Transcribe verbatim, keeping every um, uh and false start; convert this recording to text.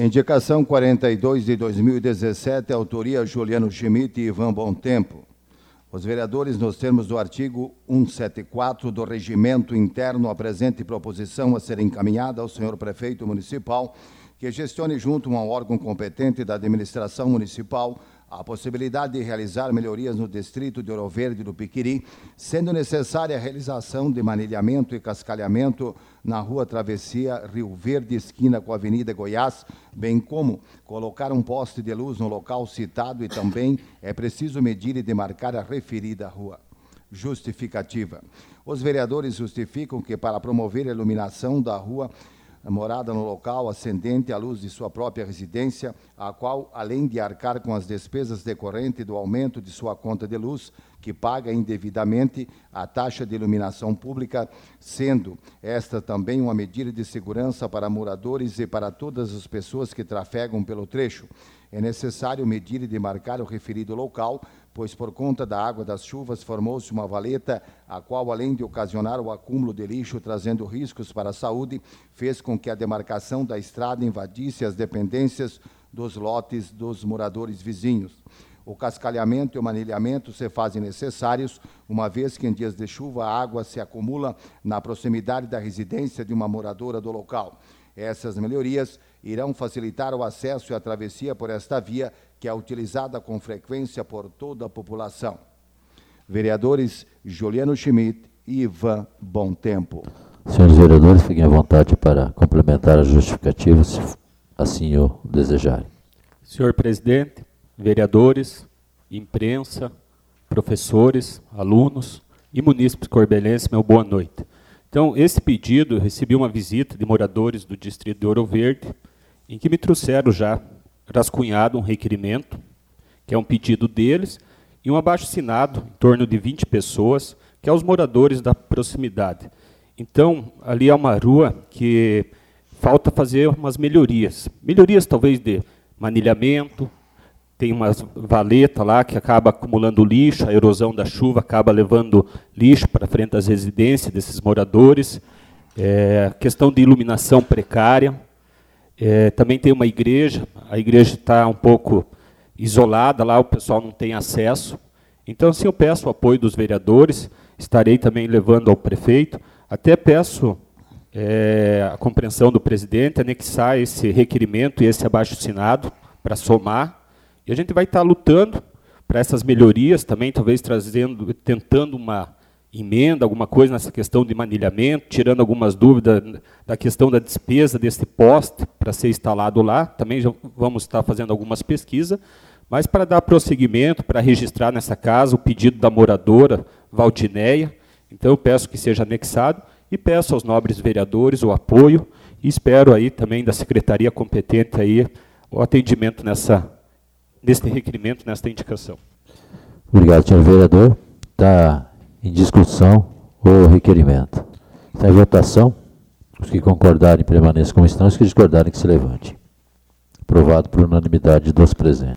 Indicação quarenta e dois de dois mil e dezessete, autoria Juliano Schmidt e Ivan Bontempo. Os vereadores, nos termos do artigo cento e setenta e quatro do Regimento Interno, apresentem proposição a ser encaminhada ao senhor prefeito municipal, que gestione junto a um órgão competente da administração municipal a possibilidade de realizar melhorias no distrito de Ouro Verde do Piquiri, sendo necessária a realização de manilhamento e cascalhamento na rua Travessia Rio Verde, esquina com a Avenida Goiás, bem como colocar um poste de luz no local citado, e também é preciso medir e demarcar a referida rua. Justificativa. Os vereadores justificam que, para promover a iluminação da rua morada no local ascendente à luz de sua própria residência, a qual, além de arcar com as despesas decorrentes do aumento de sua conta de luz, que paga indevidamente a taxa de iluminação pública, sendo esta também uma medida de segurança para moradores e para todas as pessoas que trafegam pelo trecho, é necessário medir e demarcar o referido local, pois por conta da água das chuvas formou-se uma valeta, a qual, além de ocasionar o acúmulo de lixo, trazendo riscos para a saúde, fez com que a demarcação da estrada invadisse as dependências dos lotes dos moradores vizinhos. O cascalhamento e o manilhamento se fazem necessários, uma vez que em dias de chuva a água se acumula na proximidade da residência de uma moradora do local. Essas melhorias irão facilitar o acesso e a travessia por esta via, que é utilizada com frequência por toda a população. Vereadores Juliano Schmidt e Ivan Bontempo. Senhores vereadores, fiquem à vontade para complementar a justificativa, se assim o desejarem. Senhor presidente, vereadores, imprensa, professores, alunos e munícipes corbelenses, meu boa noite. Então, esse pedido, eu recebi uma visita de moradores do distrito de Ouro Verde, em que me trouxeram já rascunhado um requerimento, que é um pedido deles, e um abaixo-assinado, em torno de vinte pessoas, que é os moradores da proximidade. Então, ali é uma rua que falta fazer umas melhorias. Melhorias, talvez, de manilhamento, tem uma valeta lá que acaba acumulando lixo, a erosão da chuva acaba levando lixo para frente das residências desses moradores, é, questão de iluminação precária, é, também tem uma igreja, a igreja está um pouco isolada, lá o pessoal não tem acesso. Então, assim, eu peço o apoio dos vereadores, estarei também levando ao prefeito, até peço é, a compreensão do presidente, anexar esse requerimento e esse abaixo-assinado para somar. E a gente vai estar lutando para essas melhorias também, talvez trazendo, tentando uma emenda, alguma coisa nessa questão de manilhamento, tirando algumas dúvidas da questão da despesa desse poste para ser instalado lá. Também já vamos estar fazendo algumas pesquisas, mas para dar prosseguimento, para registrar nessa casa o pedido da moradora Valdinéia. Então eu peço que seja anexado e peço aos nobres vereadores o apoio e espero aí também da secretaria competente aí o atendimento nessa neste requerimento, nesta indicação. Obrigado, senhor vereador. Está em discussão o requerimento. Está em votação. Os que concordarem permaneçam como estão, os que discordarem que se levante. Aprovado por unanimidade dos presentes.